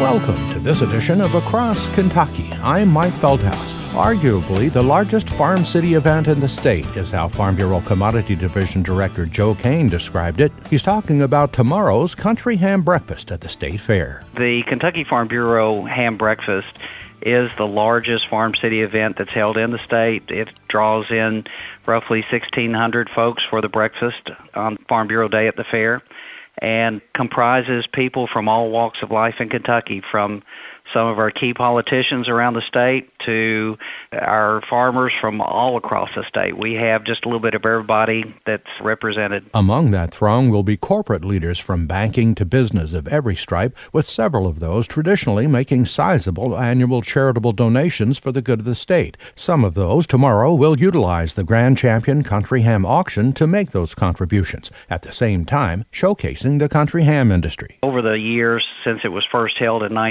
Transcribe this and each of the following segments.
Welcome to this edition of Across Kentucky. I'm Mike Feldhaus. Arguably, the largest Farm City event in the state is how Farm Bureau Commodity Division Director Joe Kane described it. He's talking about tomorrow's Country Ham Breakfast at the State Fair. The Kentucky Farm Bureau Ham Breakfast is the largest Farm City event that's held in the state. It draws in roughly 1,600 folks for the breakfast on Farm Bureau Day at the fair, and comprises people from all walks of life in Kentucky, from some of our key politicians around the state to our farmers from all across the state. We have just a little bit of everybody that's represented. Among that throng will be corporate leaders from banking to business of every stripe, with several of those traditionally making sizable annual charitable donations for the good of the state. Some of those tomorrow will utilize the Grand Champion Country Ham Auction to make those contributions, at the same time showcasing the country ham industry. Over the years since it was first held in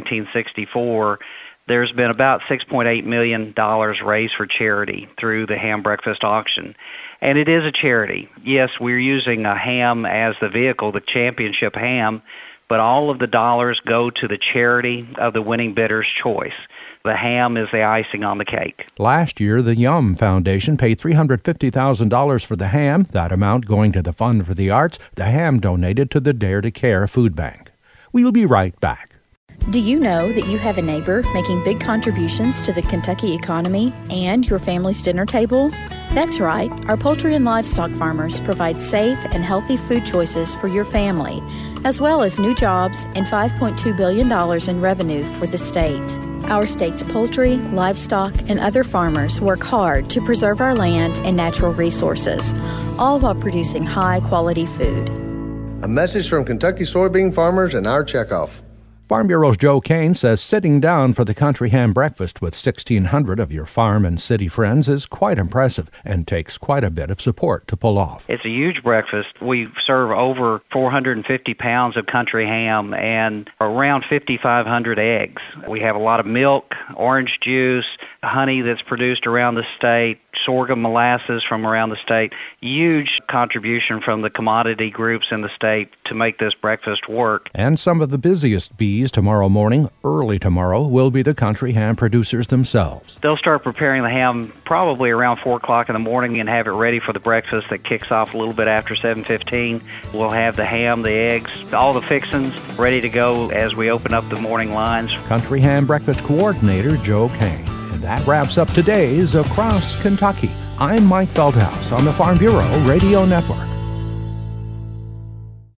1964, there's been about $6.8 million raised for charity through the Ham Breakfast Auction. And it is a charity. Yes, we're using a ham as the vehicle, the championship ham, but all of the dollars go to the charity of the winning bidder's choice. The ham is the icing on the cake. Last year, the Yum Foundation paid $350,000 for the ham, that amount going to the Fund for the Arts. The ham donated to the Dare to Care Food Bank. We'll be right back. Do you know that you have a neighbor making big contributions to the Kentucky economy and your family's dinner table? That's right. Our poultry and livestock farmers provide safe and healthy food choices for your family, as well as new jobs and $5.2 billion in revenue for the state. Our state's poultry, livestock, and other farmers work hard to preserve our land and natural resources, all while producing high-quality food. A message from Kentucky soybean farmers and our checkoff. Farm Bureau's Joe Kane says sitting down for the Country Ham Breakfast with 1,600 of your farm and city friends is quite impressive and takes quite a bit of support to pull off. It's a huge breakfast. We serve over 450 pounds of country ham and around 5,500 eggs. We have a lot of milk, orange juice, honey that's produced around the state, sorghum molasses from around the state. Huge contribution from the commodity groups in the state to make this breakfast work. And some of the busiest bees tomorrow morning, early tomorrow, will be the country ham producers themselves. They'll start preparing the ham probably around 4 o'clock in the morning and have it ready for the breakfast that kicks off a little bit after 7:15. We'll have the ham, the eggs, all the fixings ready to go as we open up the morning lines. Country Ham Breakfast Coordinator Joe Kane. And that wraps up today's Across Kentucky. I'm Mike Feldhaus on the Farm Bureau Radio Network.